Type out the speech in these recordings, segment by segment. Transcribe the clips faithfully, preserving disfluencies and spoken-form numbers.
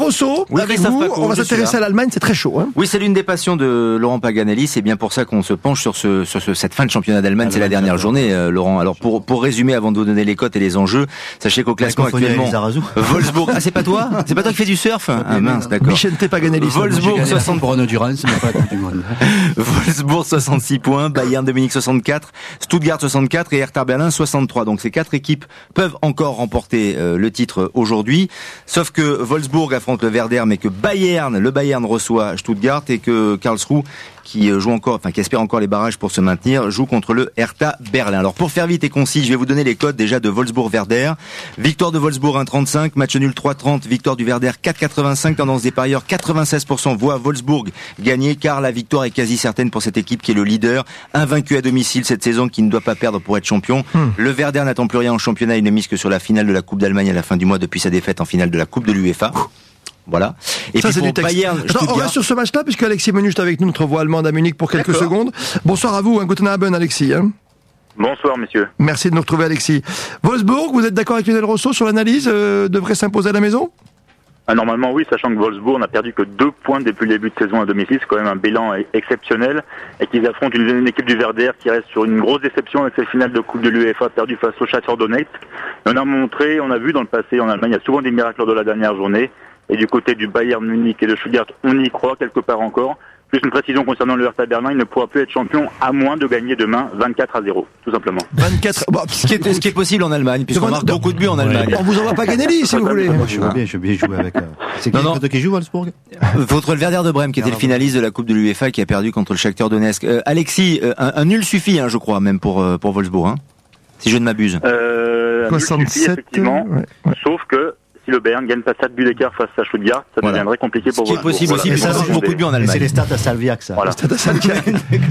Rosso, oui, avec vous, Paco, on va s'intéresser à l'Allemagne, c'est très chaud. Hein. Oui, c'est l'une des passions de Laurent Paganelli, c'est bien pour ça qu'on se penche sur, ce, sur ce, cette fin de championnat d'Allemagne, ah, c'est la dernière journée, euh, Laurent. Alors pour, pour résumer, avant de vous donner les cotes et les enjeux, sachez qu'au classement actuellement, Wolfsburg, ah c'est pas toi C'est pas toi qui fais du surf Ah mince, d'accord. Michente Paganelli. Wolfsburg soixante pour Durand, c'est pas la Coupe du Monde. Wolfsburg soixante-six points, Bayern de Munich soixante-quatre, Stuttgart soixante-quatre et Hertha Berlin soixante-trois. Donc ces quatre équipes peuvent encore remporter euh, le titre aujourd'hui, sauf que Wolfsburg affronte le Werder, mais que Bayern, le Bayern reçoit Stuttgart et que Karlsruhe, qui joue encore, enfin qui espère encore les barrages pour se maintenir, joue contre le Hertha Berlin. Alors pour faire vite et concis, je vais vous donner les codes déjà de Wolfsburg-Werder. Victoire de Wolfsburg un virgule trente-cinq, match nul trois virgule trente, victoire du Werder quatre virgule quatre-vingt-cinq, tendance des parieurs quatre-vingt-seize pour cent voit Wolfsburg gagner car la victoire est quasi certaine pour cette équipe qui est le leader, invaincu à domicile cette saison, qui ne doit pas perdre pour être champion. Hmm. Le Werder n'attend plus rien en championnat, il ne mise que sur la finale de la Coupe d'Allemagne à la fin du mois depuis sa défaite en finale de la Coupe de l'UEFA. Voilà. Et ça, puis c'est pour Bayern, Attends, on reste sur ce match-là, puisque Alexis Menuche est avec nous, notre voix allemande à Munich pour quelques D'accord. secondes. Bonsoir à vous, un guten Abend, Alexis. Hein. Bonsoir, messieurs. Merci de nous retrouver, Alexis. Wolfsburg, vous êtes d'accord avec Lionel Rosso sur l'analyse, euh, devrait s'imposer à la maison? Ah, normalement, oui, sachant que Wolfsburg n'a perdu que deux points depuis le début de saison à domicile, c'est quand même un bilan exceptionnel, et qu'ils affrontent une, une équipe du Werder qui reste sur une grosse déception avec cette finale de Coupe de l'UEFA perdue face au Shakhtar Donetsk. On a montré, on a vu dans le passé en Allemagne, il y a souvent des miracles lors de la dernière journée. Et du côté du Bayern Munich et de Stuttgart, on y croit quelque part encore. Plus une précision concernant le Hertha Berlin, il ne pourra plus être champion à moins de gagner demain vingt-quatre à zéro, tout simplement. vingt-quatre Bon, ce, qui est, ce qui est possible en Allemagne, puisqu'on marque beaucoup de buts en Allemagne. On vous envoie pas Paganelli si vous voulez. Moi, je veux bien, je veux bien jouer avec. Euh... C'est qui, non, qui joue Wolfsburg Votre le Werder de Brême, qui était le finaliste de la Coupe de l'UEFA, qui a perdu contre le Shakhtar Donetsk. Euh, Alexis, euh, un, un nul suffit, hein, je crois, même pour euh, pour Wolfsburg, hein, si je ne m'abuse. Euh, soixante-sept, suffit, effectivement, ouais, ouais. Sauf que si le Bayern gagne pas sept buts d'écart face à Stuttgart, ça voilà. deviendrait compliqué pour vous. Ce qui est possible aussi, mais ça marche beaucoup de buts en Allemagne. C'est les stats à Salviac, ça. Voilà. Les stats à Salviac.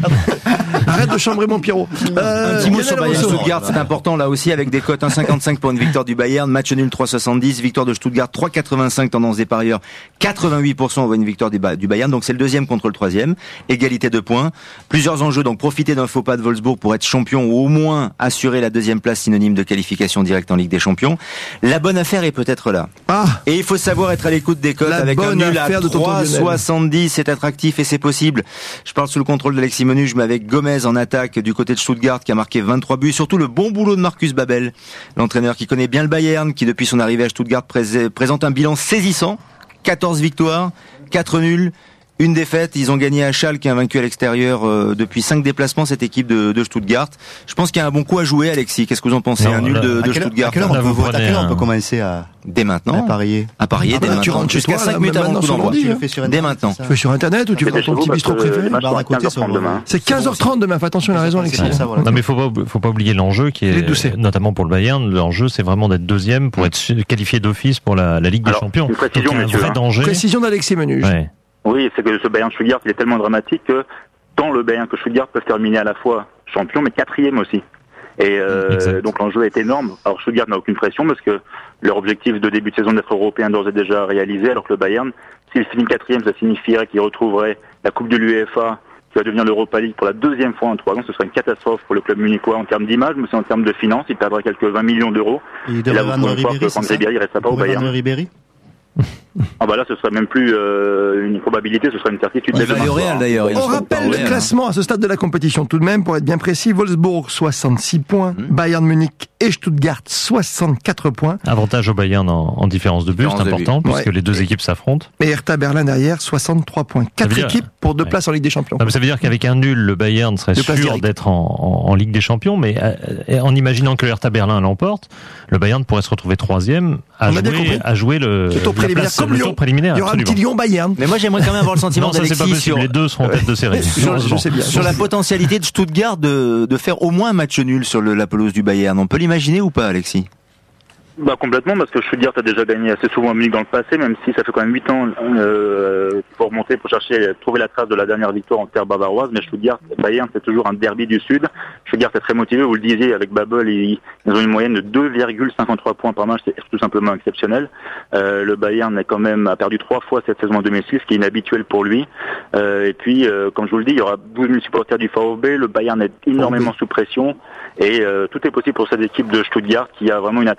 Arrête de chambrer mon Pierrot. Euh, un petit mot sur Bayern Stuttgart, c'est important là aussi, avec des cotes un virgule cinquante-cinq pour une victoire du Bayern, match nul trois virgule soixante-dix, victoire de Stuttgart trois virgule quatre-vingt-cinq, tendance des parieurs quatre-vingt-huit pour cent, on voit une victoire du Bayern, donc c'est le deuxième contre le troisième, égalité de points, plusieurs enjeux, donc profiter d'un faux pas de Wolfsburg pour être champion ou au moins assurer la deuxième place synonyme de qualification directe en Ligue des Champions. La bonne affaire est peut-être là. Ah. Et il faut savoir être à l'écoute des cotes avec un nul à trois virgule soixante-dix, c'est attractif et c'est possible. Je parle sous le contrôle d'Alexis Menuche, mais avec Gomez en attaque du côté de Stuttgart qui a marqué vingt-trois buts, surtout le bon boulot de Marcus Babel, l'entraîneur qui connaît bien le Bayern, qui depuis son arrivée à Stuttgart pré- présente un bilan saisissant, quatorze victoires, quatre nuls, une défaite. Ils ont gagné à Schalke, qui a vaincu à l'extérieur euh, depuis cinq déplacements cette équipe de, de Stuttgart. Je pense qu'il y a un bon coup à jouer, Alexis. Qu'est-ce que vous en pensez? Non, un nul de, de Stuttgart. À quelle heure on, peut, à quelle heure on peut commencer à dès maintenant à parier à parier ah bah dès là, tu maintenant jusqu'à cinq minutes avant le coup d'envoi. Dès maintenant. Tu fais sur internet ou tu vas dans ton petit bistrot préféré? C'est quinze heures trente demain. Fais attention, il a raison, Alexis. Non mais faut pas faut pas oublier l'enjeu qui est notamment pour le Bayern. L'enjeu c'est vraiment d'être deuxième pour être qualifié d'office pour la Ligue des Champions. Précision, un vrai danger. Précision d'Alexis Menuche. Oui, c'est que ce Bayern Stuttgart, il est tellement dramatique que tant le Bayern que Stuttgart peuvent terminer à la fois champion, mais quatrième aussi. Et euh, donc l'enjeu est énorme. Alors Stuttgart n'a aucune pression parce que leur objectif de début de saison d'être européen d'ores et déjà réalisé, alors que le Bayern, s'il finit quatrième, ça signifierait qu'il retrouverait la Coupe de l'UEFA, qui va devenir l'Europa League pour la deuxième fois en trois ans. Ce serait une catastrophe pour le club munichois en termes d'image, mais aussi en termes de finances. Il perdra quelques vingt millions d'euros. Et, et là, vous pouvez voir que Franck Ribéry ne restera pas au Bayern. Ribéry Ah bah là, ce serait même plus euh, une probabilité, ce serait une certitude. Il va aller au Real d'ailleurs. On rappelle le classement à ce stade de la compétition tout de même, pour être bien précis. Wolfsburg, soixante-six points. Mmh. Bayern Munich et Stuttgart, soixante-quatre points. Avantage au Bayern en, en différence de but, c'est important, puisque ouais. les deux équipes s'affrontent. Et Hertha Berlin derrière, soixante-trois points. Quatre dire... équipes pour deux ouais. places en Ligue des Champions. Non, mais ça veut dire qu'avec un nul, le Bayern serait sûr directes. d'être en, en, en Ligue des Champions, mais euh, en imaginant que le Hertha Berlin l'emporte, le Bayern pourrait se retrouver troisième à, jouer, à jouer le, le tour préliminaire. Comme le tour préliminaire. Il y aura absolument. un petit Lyon-Bayern. Mais moi, j'aimerais quand même avoir le sentiment non, ça, d'Alexis sur... Les deux seront en tête de série. sur, je sais bien. Sur la potentialité de Stuttgart de, de faire au moins un match nul sur le, la pelouse du Bayern. On peut l'imaginer ou pas, Alexis? Bah complètement, parce que Stuttgart a déjà gagné assez souvent à Munich dans le passé, même si ça fait quand même huit ans euh, pour remonter, pour chercher, trouver la trace de la dernière victoire en terre bavaroise. Mais Stuttgart, Bayern, c'est toujours un derby du Sud. Stuttgart est très motivé, vous le disiez, avec Babel, ils, ils ont une moyenne de deux virgule cinquante-trois points par match, c'est tout simplement exceptionnel. Euh, le Bayern a quand même a perdu trois fois cette saison en deux mille six, ce qui est inhabituel pour lui. Euh, et puis, euh, comme je vous le dis, il y aura douze mille supporters du VfB, le Bayern est énormément sous pression, et euh, tout est possible pour cette équipe de Stuttgart qui a vraiment une attaque de feu avec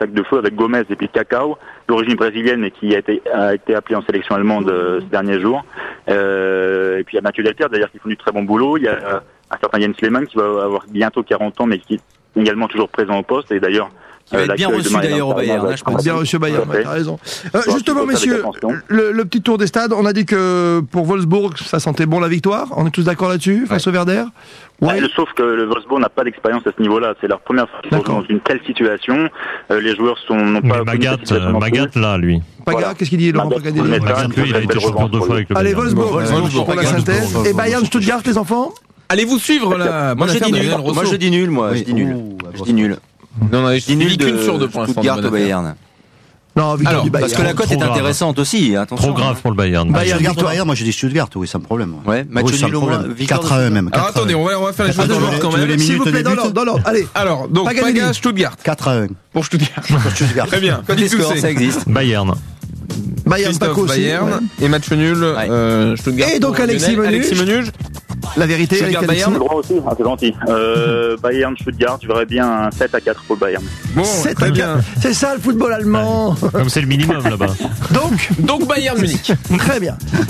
avec Gomez et puis Cacao, d'origine brésilienne et qui a été, a été appelé en sélection allemande euh, ces derniers jours. Euh, et puis il y a Mathieu Delter d'ailleurs qui font du très bon boulot. Il y a euh, un certain Jens Lehmann qui va avoir bientôt quarante ans mais qui est également toujours présent au poste et d'ailleurs qui va être bien reçu d'ailleurs au Bayern, hein, je pense. Bien reçu au Bayern, ouais, t'as raison. Euh, justement, messieurs, le, le petit tour des stades, on a dit que pour Wolfsburg, ça sentait bon la victoire. On est tous d'accord là-dessus, face ouais. au Werder. Ouais. Ouais, sauf que le Wolfsburg n'a pas d'expérience à ce niveau-là. C'est leur première fois qu'ils sont dans une telle situation. Euh, les joueurs sont non pas. Magat, Magat là, lui. Paga, voilà. Qu'est-ce qu'il dit, Laurent Pagadé? Magat, lui, il a été champion deux fois avec le Bayern. Allez, Wolfsburg, pour la synthèse. Et Bayern, Stuttgart, les enfants? Allez vous suivre là. Moi je dis nul. Moi je dis nul. Moi je dis nul. Je dis nul. Non, non, je dis nul qu'une sur deux pour l'instant. Stuttgart au Bayern. Non, victoire du Bayern. Parce que la cote est intéressante aussi, attention. Trop grave pour le Bayern. Bayern, victoire Bayern, moi j'ai dit Stuttgart, oui, sans problème. Ouais, match nul au moins. quatre à un même. Alors attendez, on va, on va faire les choses dans l'ordre quand même. S'il vous plaît, dans l'ordre, dans l'ordre. Allez. Alors, donc, Paga, Stuttgart. quatre à un. Pour Stuttgart. Pour Stuttgart. Très bien. Côté score, ça existe. Bayern. Bayern, Paco aussi. Bayern. Ouais. Et match nul, ouais. euh, Stuttgart. Et donc Alexis Menuge. Alexis Menuge. La vérité, Stuttgart, Bayern. C'est droit aussi, ah, c'est gentil. Euh, Bayern, Stuttgart, je verrais bien un sept à quatre pour le Bayern. Bon, très bien. C'est ça le football allemand. Ouais. Comme c'est le minimum là-bas. Donc, donc Bayern Munich. Très bien.